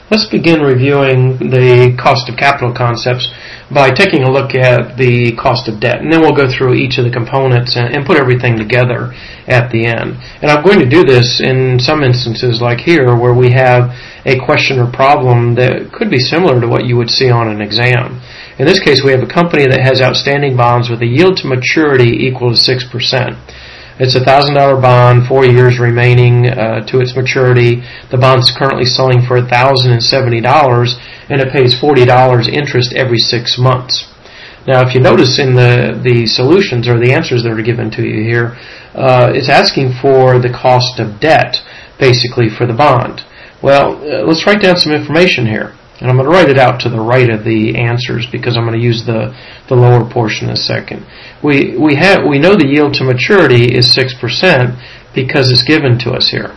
Let's begin reviewing the cost of capital concepts by taking a look at the cost of debt, and then we'll go through each of the components and put everything together at the end. And I'm going to do this in some instances like here where we have a question or problem that could be similar to what you would see on an exam. In this case, we have a company that has outstanding bonds with a yield to maturity equal to 6%. It's a $1,000 bond, 4 years remaining to its maturity. The bond's currently selling for $1,070, and it pays $40 interest every 6 months. Now, if you notice in the solutions or the answers that are given to you here, it's asking for the cost of debt, basically, for the bond. Well, let's write down some information here. And I'm going to write it out to the right of the answers because I'm going to use the lower portion in a second. We know the yield to maturity is 6% because it's given to us here.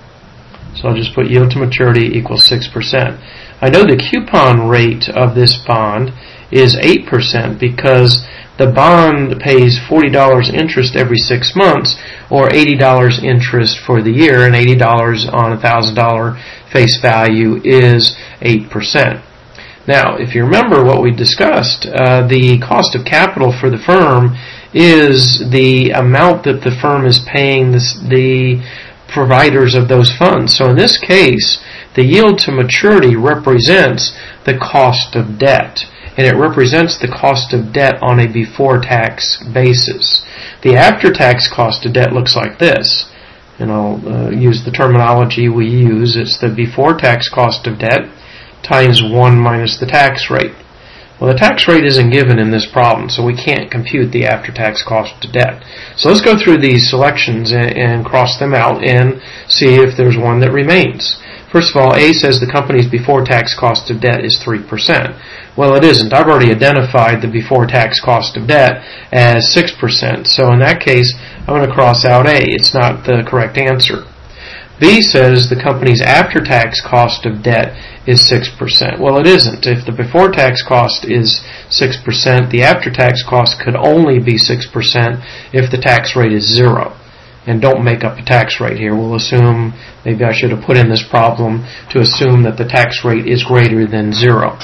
So I'll just put yield to maturity equals 6%. I know the coupon rate of this bond is 8% because the bond pays $40 interest every 6 months, or $80 interest for the year, and $80 on a $1,000 face value is 8%. Now, if you remember what we discussed, the cost of capital for the firm is the amount that the firm is paying the providers of those funds. So in this case, the yield to maturity represents the cost of debt, and it represents the cost of debt on a before-tax basis. The after-tax cost of debt looks like this, and I'll use the terminology we use. It's the before-tax cost of debt times 1 minus the tax rate. Well, the tax rate isn't given in this problem, so we can't compute the after-tax cost of debt. So let's go through these selections and cross them out and see if there's one that remains. First of all, A says the company's before-tax cost of debt is 3%. Well, it isn't. I've already identified the before-tax cost of debt as 6%. So in that case, I'm going to cross out A. It's not the correct answer. B says the company's after-tax cost of debt is 6%. Well, it isn't. If the before-tax cost is 6%, the after-tax cost could only be 6% if the tax rate is 0. And don't make up a tax rate here. We'll assume, maybe I should have put in this problem to assume that the tax rate is greater than 0.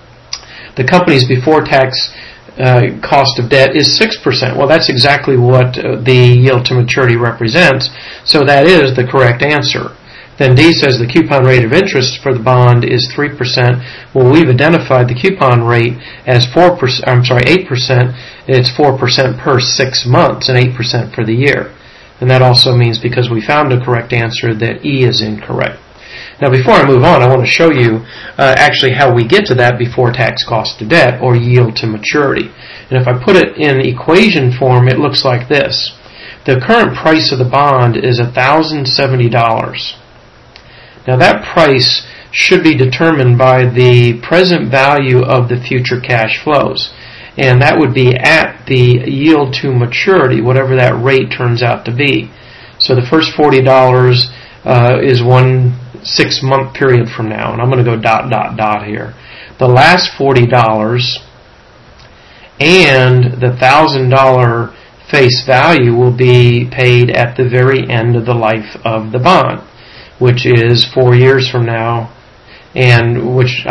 The company's before-tax cost of debt is 6%. Well, that's exactly what the yield to maturity represents, so that is the correct answer. Then D says the coupon rate of interest for the bond is 3%. Well, we've identified the coupon rate as 8%. It's 4% per 6 months and 8% for the year. And that also means, because we found a correct answer, that E is incorrect. Now, before I move on, I want to show you actually how we get to that before-tax cost of debt, or yield to maturity. And if I put it in equation form, it looks like this. The current price of the bond is $1,070. Now, that price should be determined by the present value of the future cash flows. And that would be at the yield to maturity, whatever that rate turns out to be. So the first $40 is 1 6-month period from now, and I'm going to go ... here. The last $40 and the $1,000 face value will be paid at the very end of the life of the bond, which is 4 years from now, and which,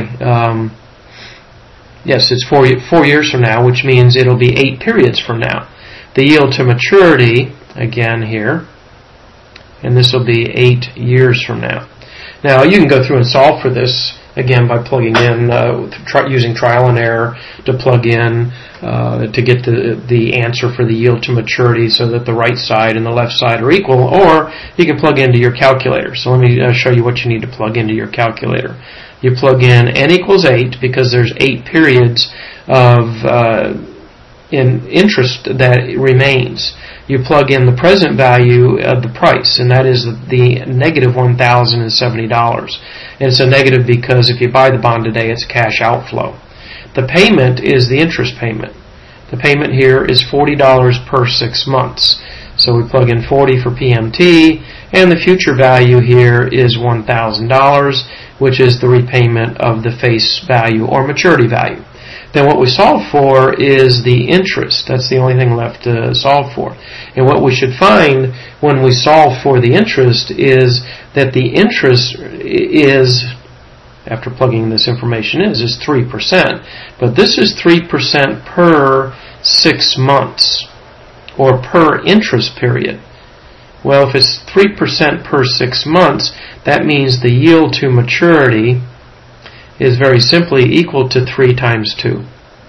yes, it's 4 years from now, which means it'll be 8 periods from now. The yield to maturity, again here, and this will be 8 years from now. Now, you can go through and solve for this, again, by plugging in, using trial and error to plug in to get the answer for the yield to maturity so that the right side and the left side are equal, or you can plug into your calculator. So let me show you what you need to plug into your calculator. You plug in n equals 8 because there's 8 periods of in interest that remains. You plug in the present value of the price, and that is the negative $1,070. And it's a negative because if you buy the bond today, it's a cash outflow. The payment is the interest payment. The payment here is $40 per 6 months. So we plug in 40 for PMT, and the future value here is $1,000, which is the repayment of the face value or maturity value. Then what we solve for is the interest. That's the only thing left to solve for. And what we should find when we solve for the interest is that the interest is after plugging this information in, is 3%. But this is 3% per 6 months, or per interest period. Well, if it's 3% per 6 months, that means the yield to maturity is very simply equal to 3 times 2,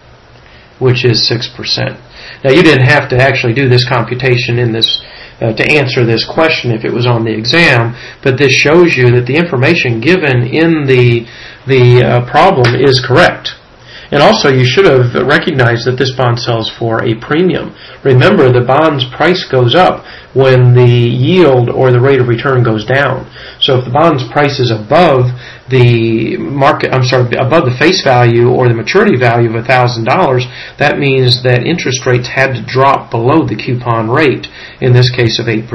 which is 6%. Now, you didn't have to actually do this computation in this to answer this question if it was on the exam, but this shows you that the information given in the problem is correct. And also, you should have recognized that this bond sells for a premium. Remember, the bond's price goes up when the yield or the rate of return goes down. So if the bond's price is above the above the face value or the maturity value of $1,000, that means that interest rates had to drop below the coupon rate, in this case of 8%.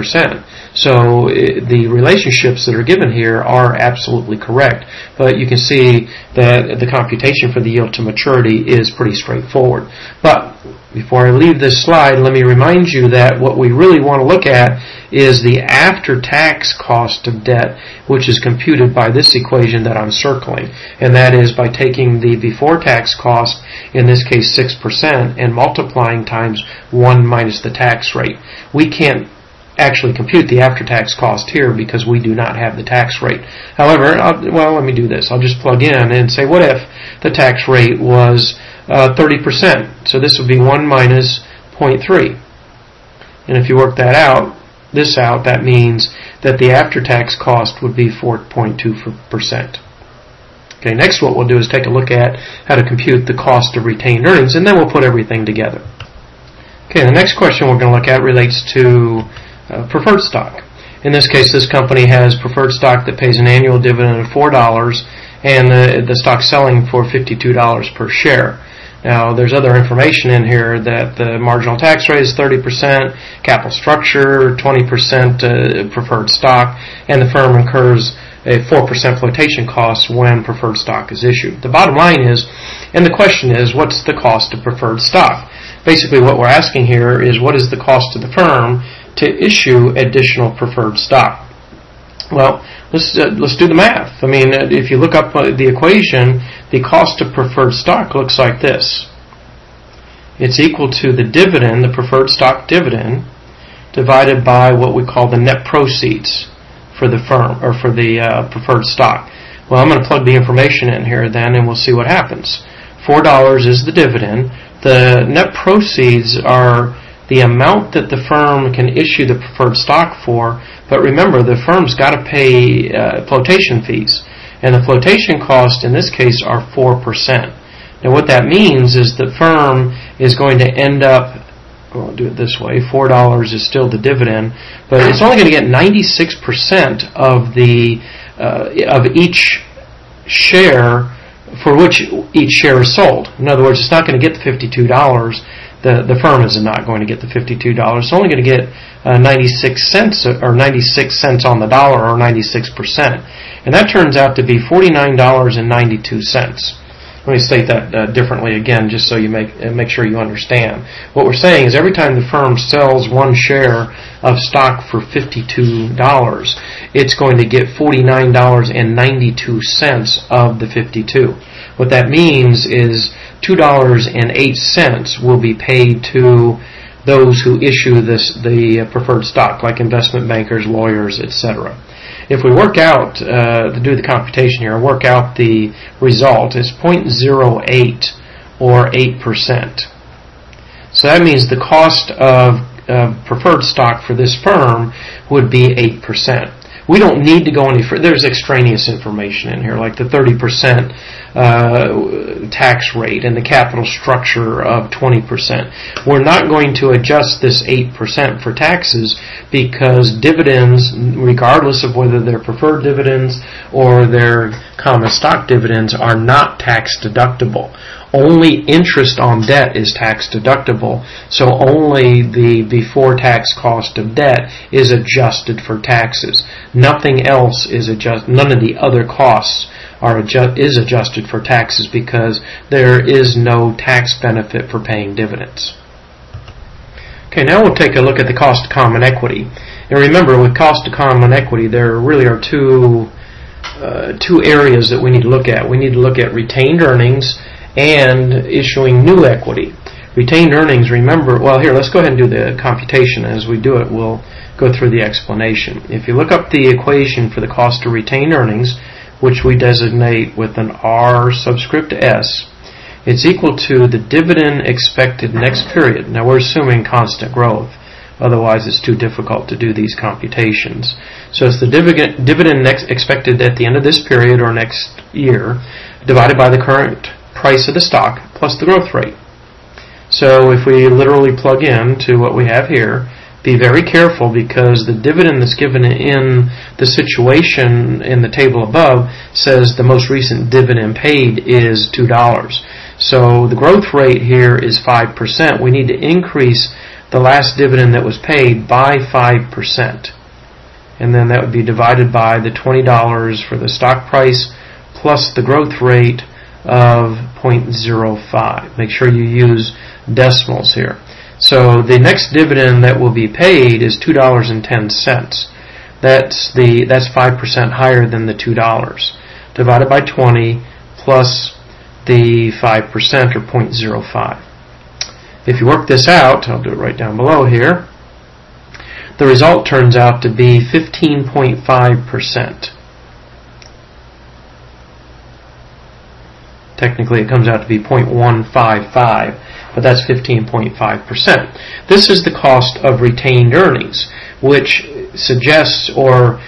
So the relationships that are given here are absolutely correct. But you can see that the computation for the yield to maturity is pretty straightforward. But before I leave this slide, let me remind you that what we really want to look at is the after-tax cost of debt, which is computed by this equation that I'm circling. And that is by taking the before-tax cost, in this case 6%, and multiplying times 1 minus the tax rate. We can't actually compute the after-tax cost here because we do not have the tax rate. However, let me do this. I'll just plug in and say, what if the tax rate was 30%? So this would be 1 minus 0.3. And if you work that out, that means that the after-tax cost would be 4.2%. Okay, next what we'll do is take a look at how to compute the cost of retained earnings, and then we'll put everything together. Okay, the next question we're going to look at relates to preferred stock. In this case, this company has preferred stock that pays an annual dividend of $4, and the stock's selling for $52 per share. Now, there's other information in here that the marginal tax rate is 30%, capital structure 20% preferred stock, and the firm incurs a 4% flotation cost when preferred stock is issued. The bottom line is, and the question is, what's the cost of preferred stock? Basically, what we're asking here is, what is the cost to the firm to issue additional preferred stock? Well, let's do the math. I mean, if you look up the equation, the cost of preferred stock looks like this. It's equal to the dividend, the preferred stock dividend, divided by what we call the net proceeds for the firm, or for the preferred stock. Well, I'm going to plug the information in here then, and we'll see what happens. $4 is the dividend. The net proceeds are the amount that the firm can issue the preferred stock for, but remember, the firm's got to pay flotation fees, and the flotation costs in this case are 4%. Now what that means is the firm is going to end up, I'll do it this way, $4 is still the dividend, but it's only going to get 96% of each share for which each share is sold. In other words, it's not going to get the $52. The firm is not going to get the $52. It's only going to get 96 cents or 96 cents on the dollar, or 96%. And that turns out to be $49.92. Let me state that differently again, just so you make sure you understand. What we're saying is every time the firm sells one share of stock for $52, it's going to get $49.92 of the 52. What that means is $2.08 will be paid to those who issue the preferred stock, like investment bankers, lawyers, etc. If we work out, to do the computation here, work out the result, it's 0.08 or 8%. So that means the cost of preferred stock for this firm would be 8%. We don't need to go any further. There's extraneous information in here, like the 30% tax rate and the capital structure of 20%. We're not going to adjust this 8% for taxes because dividends, regardless of whether they're preferred dividends or they're common stock dividends, are not tax deductible. Only interest on debt is tax deductible, so only the before-tax cost of debt is adjusted for taxes. Nothing else is adjusted. None of the other costs is adjusted for taxes because there is no tax benefit for paying dividends. Okay, now we'll take a look at the cost of common equity. And remember, with cost of common equity, there really are two two areas that we need to look at. We need to look at retained earnings and issuing new equity. Retained earnings, remember, well, here, let's go ahead and do the computation. As we do it, we'll go through the explanation. If you look up the equation for the cost of retained earnings, which we designate with an R subscript S, it's equal to the dividend expected next period. Now, we're assuming constant growth. Otherwise, it's too difficult to do these computations. So it's the dividend expected at the end of this period or next year divided by the current price of the stock plus the growth rate. So if we literally plug in to what we have here, be very careful because the dividend that's given in the situation in the table above says the most recent dividend paid is $2. So the growth rate here is 5%. We need to increase the last dividend that was paid by 5%. And then that would be divided by the $20 for the stock price plus the growth rate of 0.05. Make sure you use decimals here. So the next dividend that will be paid is $2.10. That's 5% higher than the $2. Divided by 20 plus the 5% or 0.05. If you work this out, I'll do it right down below here, the result turns out to be 15.5%. Technically it comes out to be 0.155, but that's 15.5%. This is the cost of retained earnings, which suggests or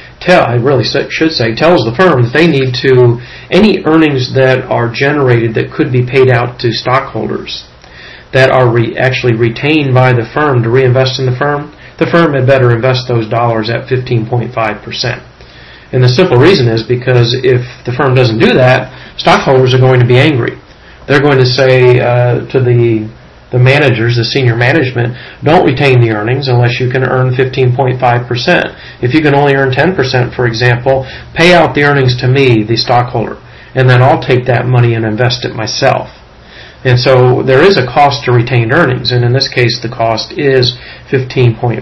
tells the firm that they need to, any earnings that are generated that could be paid out to stockholders that are actually retained by the firm to reinvest in the firm had better invest those dollars at 15.5%. And the simple reason is because if the firm doesn't do that, stockholders are going to be angry. They're going to say to the managers, the senior management, don't retain the earnings unless you can earn 15.5%. If you can only earn 10%, for example, pay out the earnings to me, the stockholder, and then I'll take that money and invest it myself. And so there is a cost to retained earnings, and in this case the cost is 15.5%.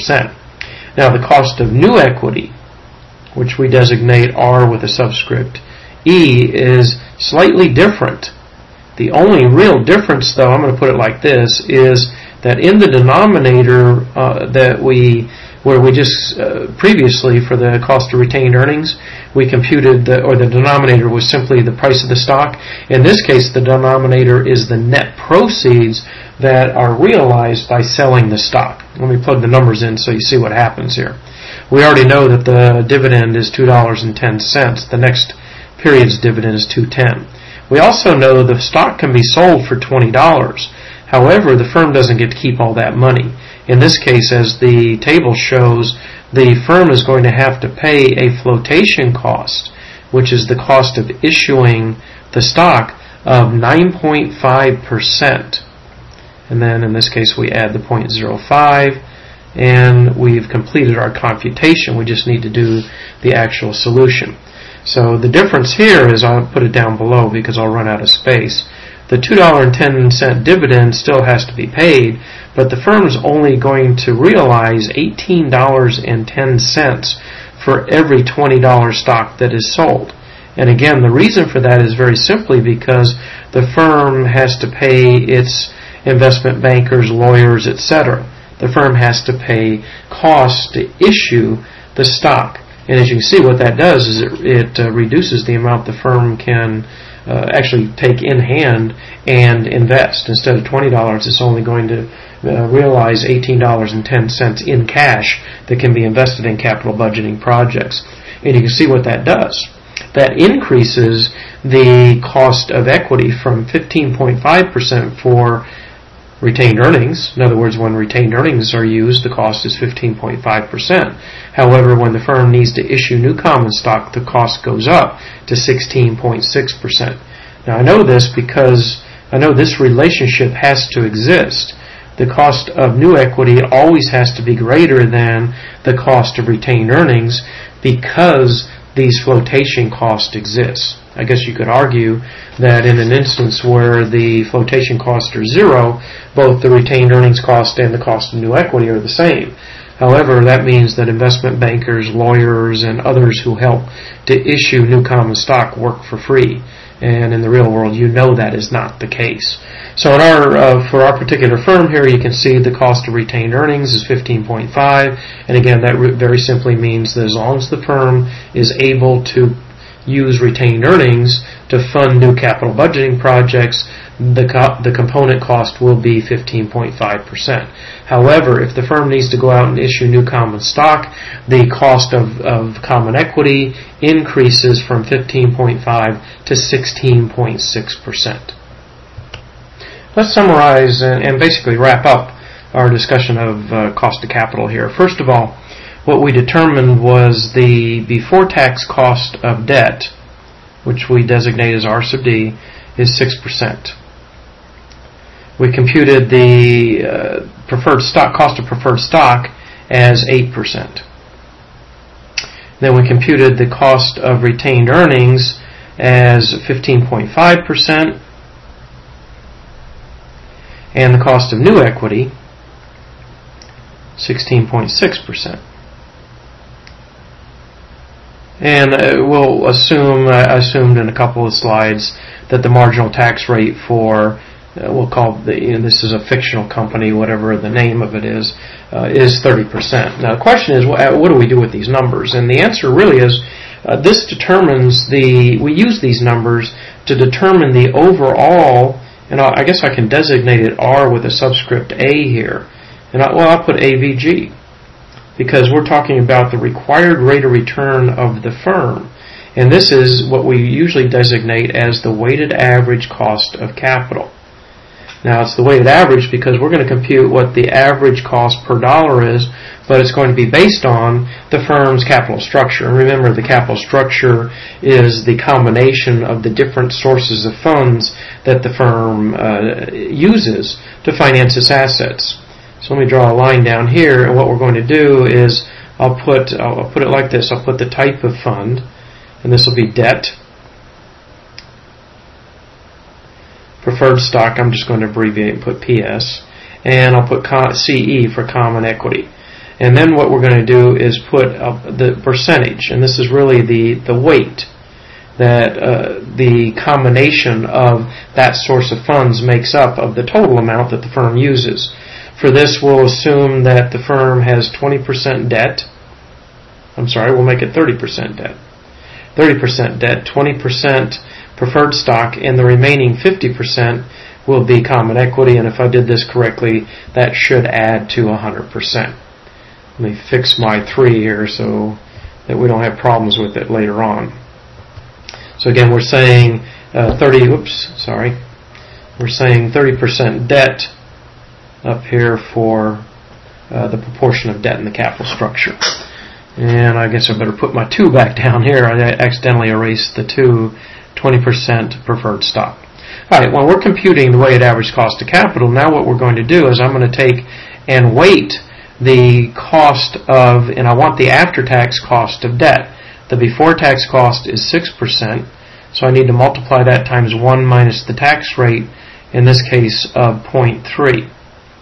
Now the cost of new equity, which we designate R with a subscript E, is slightly different. The only real difference, though, I'm going to put it like this, is that in the denominator where we just previously for the cost of retained earnings, we computed the denominator was simply the price of the stock. In this case, the denominator is the net proceeds that are realized by selling the stock. Let me plug the numbers in so you see what happens here. We already know that the dividend is $2.10. The next period's dividend is $2.10. We also know the stock can be sold for $20. However, the firm doesn't get to keep all that money. In this case, as the table shows, the firm is going to have to pay a flotation cost, which is the cost of issuing the stock, of 9.5%. And then in this case we add the 0.05, and we've completed our computation. We just need to do the actual solution. So the difference here is, I'll put it down below because I'll run out of space. The $2.10 dividend still has to be paid, but the firm is only going to realize $18.10 for every $20 stock that is sold. And again, the reason for that is very simply because the firm has to pay its investment bankers, lawyers, etc. The firm has to pay costs to issue the stock. And as you can see, what that does is it reduces the amount the firm can actually take in hand and invest. Instead of $20, it's only going to realize $18.10 in cash that can be invested in capital budgeting projects. And you can see what that does. That increases the cost of equity from 15.5% for retained earnings. In other words, when retained earnings are used, the cost is 15.5%. However, when the firm needs to issue new common stock, the cost goes up to 16.6%. Now, I know this because I know this relationship has to exist. The cost of new equity always has to be greater than the cost of retained earnings because these flotation costs exist. I guess you could argue that in an instance where the flotation costs are zero, both the retained earnings cost and the cost of new equity are the same. However, that means that investment bankers, lawyers, and others who help to issue new common stock work for free. And in the real world, you know that is not the case. So for our particular firm here, you can see the cost of retained earnings is 15.5. And again, that very simply means that as long as the firm is able to use retained earnings to fund new capital budgeting projects, the component cost will be 15.5%. However, if the firm needs to go out and issue new common stock, the cost of common equity increases from 15.5 to 16.6%. Let's summarize and basically wrap up our discussion of cost of capital here. First of all, what we determined was the before-tax cost of debt, which we designate as R sub D, is 6%. We computed the cost of preferred stock as 8%. Then we computed the cost of retained earnings as 15.5%, and the cost of new equity, 16.6%. And we'll I assumed in a couple of slides that the marginal tax rate for, we'll call this is a fictional company, whatever the name of it is 30%. Now the question is, what do we do with these numbers? And the answer really is, this determines we use these numbers to determine the overall, and I guess I can designate it R with a subscript A here, and I'll put AVG, because we're talking about the required rate of return of the firm. And this is what we usually designate as the weighted average cost of capital. Now, it's the weighted average because we're going to compute what the average cost per dollar is, but it's going to be based on the firm's capital structure. And remember, the capital structure is the combination of the different sources of funds that the firm uses to finance its assets. So let me draw a line down here, and what we're going to do is I'll put it like this. I'll put the type of fund, and this will be debt. Preferred stock, I'm just going to abbreviate and put PS, and I'll put CE for common equity. And then what we're going to do is put the percentage, and this is really the weight that the combination of that source of funds makes up of the total amount that the firm uses. For this, we'll assume that the firm has 20% debt. We'll make it 30% debt. 30% debt, 20% preferred stock, and the remaining 50% will be common equity. And if I did this correctly, that should add to 100%. Let me fix my 3 here so that we don't have problems with it later on. So again, we're saying we're saying 30% debt up here for the proportion of debt in the capital structure. And I guess I better put my 2 back down here. I accidentally erased the 20% preferred stock. Alright, when we're computing the weighted average cost of capital, now what we're going to do is I'm going to take and weight the cost of, and I want the after-tax cost of debt. The before-tax cost is 6%, so I need to multiply that times 1 minus the tax rate, in this case of 0.3.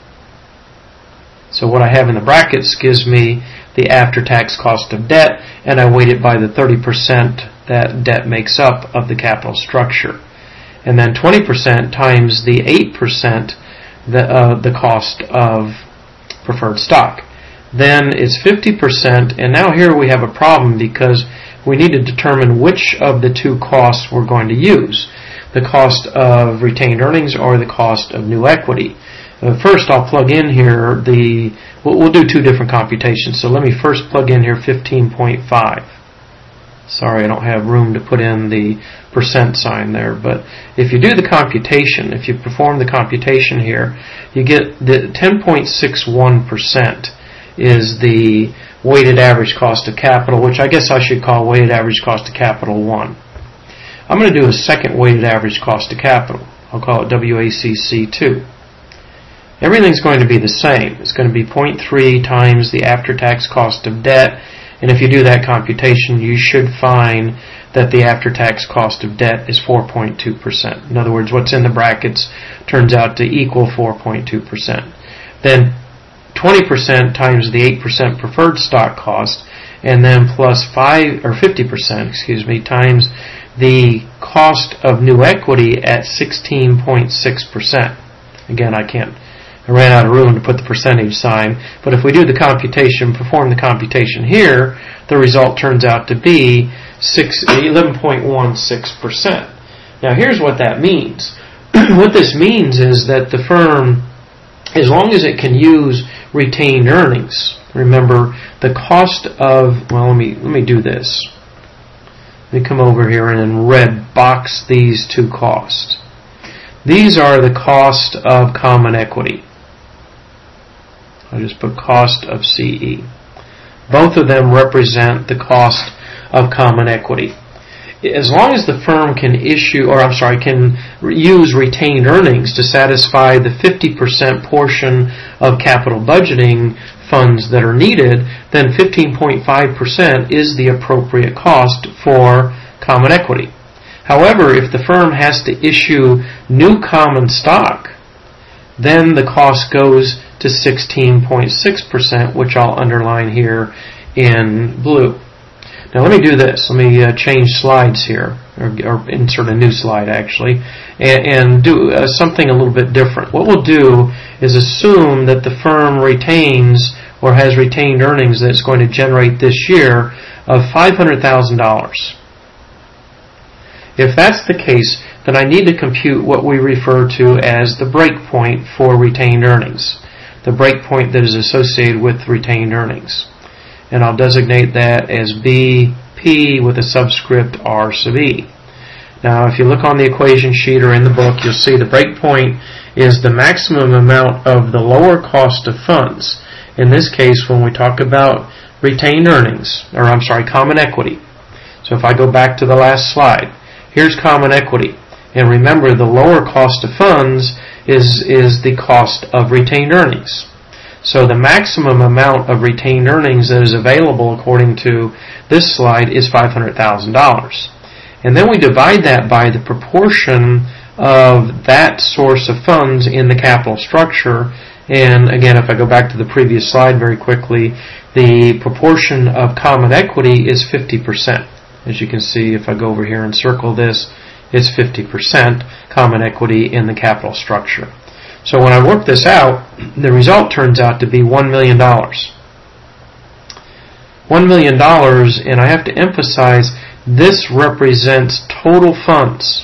So what I have in the brackets gives me the after-tax cost of debt, and I weight it by the 30% that debt makes up of the capital structure. And then 20% times the 8% the cost of preferred stock. Then it's 50%, and now here we have a problem because we need to determine which of the 2 costs we're going to use. The cost of retained earnings or the cost of new equity. First, I'll plug in here we'll do 2 different computations. So let me first plug in here 15.5. Sorry, I don't have room to put in the percent sign there. But if you do the computation, if you perform the computation here, you get the 10.61% is the weighted average cost of capital, which I guess I should call weighted average cost of capital 1. I'm going to do a second weighted average cost of capital. I'll call it WACC 2. Everything's going to be the same. It's going to be 0.3 times the after-tax cost of debt, and if you do that computation, you should find that the after-tax cost of debt is 4.2%. In other words, what's in the brackets turns out to equal 4.2%. Then 20% times the 8% preferred stock cost, and then plus 50%, times the cost of new equity at 16.6%. Again, I ran out of room to put the percentage sign, but if we do the computation, perform the computation here, the result turns out to be 11.16%. Now here's what that means. What this means is that the firm, as long as it can use retained earnings, remember the cost of, well, let me do this. Let me come over here and in red box these two costs. These are the cost of common equity. I'll just put cost of CE. Both of them represent the cost of common equity. As long as the firm can use retained earnings to satisfy the 50% portion of capital budgeting funds that are needed, then 15.5% is the appropriate cost for common equity. However, if the firm has to issue new common stock, then the cost goes to 16.6%, which I'll underline here in blue. Now let me do this. Let me change slides here, or insert a new slide actually, and do something a little bit different. What we'll do is assume that the firm retains or has retained earnings that it's going to generate this year of $500,000. If that's the case, then I need to compute what we refer to as the breakpoint for retained earnings, the breakpoint that is associated with retained earnings. And I'll designate that as BP with a subscript R sub E. Now, if you look on the equation sheet or in the book, you'll see the breakpoint is the maximum amount of the lower cost of funds. In this case, when we talk about retained earnings, common equity. So if I go back to the last slide, here's common equity. And remember, the lower cost of funds is the cost of retained earnings. So the maximum amount of retained earnings that is available according to this slide is $500,000. And then we divide that by the proportion of that source of funds in the capital structure. And again, if I go back to the previous slide very quickly, the proportion of common equity is 50%. As you can see, if I go over here and circle this, it's 50% common equity in the capital structure. So when I work this out, the result turns out to be $1 million. $1 million, and I have to emphasize, this represents total funds.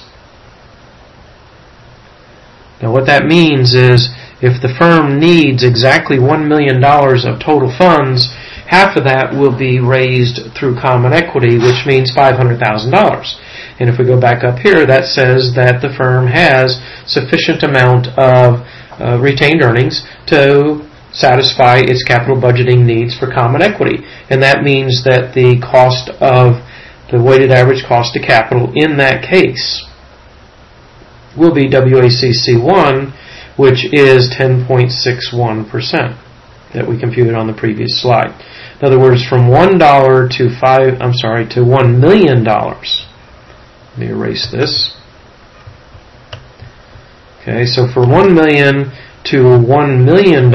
Now what that means is, if the firm needs exactly $1 million of total funds, half of that will be raised through common equity, which means $500,000. And if we go back up here, that says that the firm has sufficient amount of retained earnings to satisfy its capital budgeting needs for common equity. And that means that the cost of the weighted average cost of capital in that case will be WACC1, which is 10.61% that we computed on the previous slide. In other words, from $1 to $1 million. Let me erase this. Okay, so for $1 million to $1 million,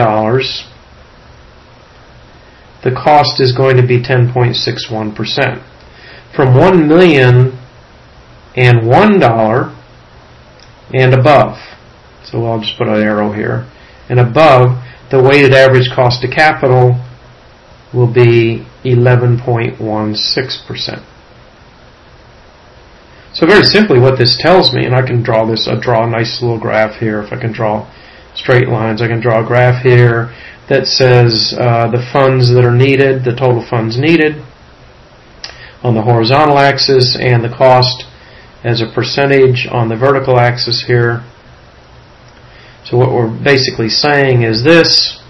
the cost is going to be 10.61%. From $1 million and $1 and above, so I'll just put an arrow here, and above, the weighted average cost of capital will be 11.16%. So very simply what this tells me, and I can draw this, I'll draw a nice little graph here. If I can draw straight lines, I can draw a graph here that says the funds that are needed, the total funds needed on the horizontal axis, and the cost as a percentage on the vertical axis here. So what we're basically saying is this,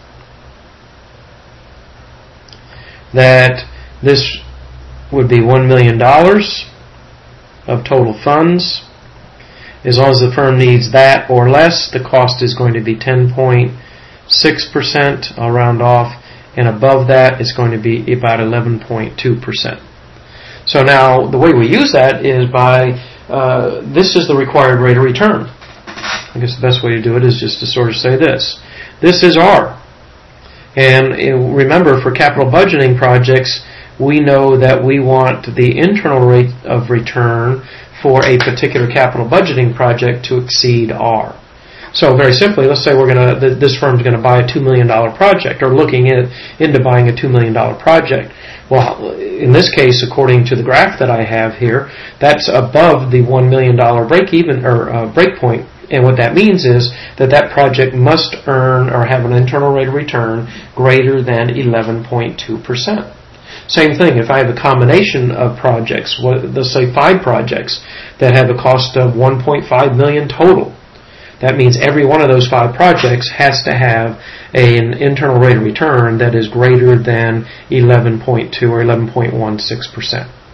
that this would be $1 million of total funds. As long as the firm needs that or less, the cost is going to be 10.6%, I'll round off, and above that it's going to be about 11.2%. So now the way we use that is by, this is the required rate of return. I guess the best way to do it is just to sort of say this. This is R. And remember, for capital budgeting projects, we know that we want the internal rate of return for a particular capital budgeting project to exceed R. So very simply, let's say this firm's going to buy a $2 million project, or looking into buying a $2 million project. Well, in this case, according to the graph that I have here, that's above the $1 million break point. And what that means is that project must earn or have an internal rate of return greater than 11.2%. Same thing, if I have a combination of projects, let's say 5 projects that have a cost of $1.5 million total, that means every one of those 5 projects has to have an internal rate of return that is greater than 11.2 or 11.16%.